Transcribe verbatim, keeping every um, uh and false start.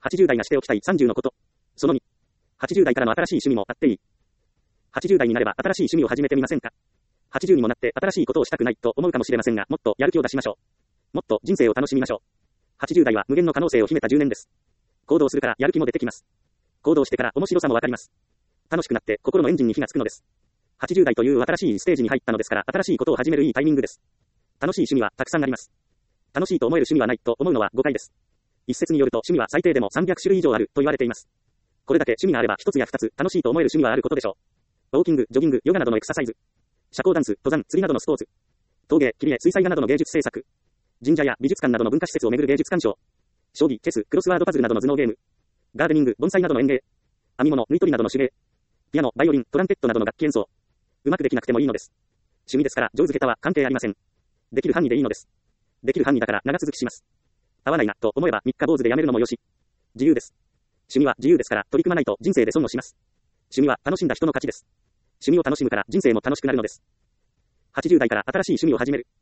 はちじゅう代がしておきたいさんじゅうのこと。そのに。はちじゅう代からの新しい趣味もあっていい。はちじゅう代になれば新しい趣味を始めてみませんか。はちじゅうにもなって新しいことをしたくないと思うかもしれませんが、もっとやる気を出しましょう。もっと人生を楽しみましょう。はちじゅう代は無限の可能性を秘めたじゅうねんです。行動するからやる気も出てきます。行動してから面白さもわかります。楽しくなって心のエンジンに火がつくのです。はちじゅう代という新しいステージに入ったのですから、新しいことを始めるいいタイミングです。楽しい趣味はたくさんあります。楽しいと思える趣味はないと思うのは誤解です。一説によると趣味は最低でもさんびゃくしゅるい以上あると言われています。これだけ趣味があれば一つや二つ楽しいと思える趣味はあることでしょう。ウォーキング、ジョギング、ヨガなどのエクササイズ。社交ダンス、登山、釣りなどのスポーツ。陶芸、切り絵、水彩画などの芸術制作。神社や美術館などの文化施設を巡る芸術鑑賞。将棋、チェス、クロスワードパズルなどの頭脳ゲーム。ガーデニング、盆栽などの園芸。編み物、縫い取りなどの手芸。ピアノ、バイオリン、トランペットなどの楽器演奏。うまくできなくてもいいのです。趣味ですから上手下手は関係ありません。できる範囲でいいのです。できる範囲だから長続きします。合わないなと思えば三日坊主でやめるのもよし。自由です。趣味は自由ですから取り組まないと人生で損をします。趣味は楽しんだ人の勝ちです。趣味を楽しむから人生も楽しくなるのです。はちじゅう代から新しい趣味を始める。